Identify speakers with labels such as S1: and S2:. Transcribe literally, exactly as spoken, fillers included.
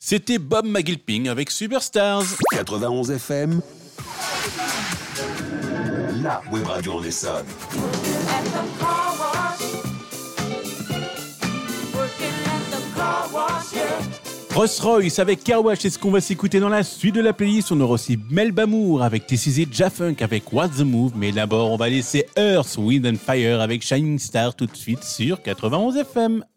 S1: C'était Bob McGilpin avec Superstars.
S2: quatre-vingt-onze F M, la web radio en Essonne.
S1: Rolls-Royce avec Car Wash, c'est ce qu'on va s'écouter dans la suite de la playlist. On aura aussi Melba Moore avec T C Z Jafunk avec What's the Move. Mais d'abord, on va laisser Earth, Wind and Fire avec Shining Star tout de suite sur quatre-vingt-onze F M.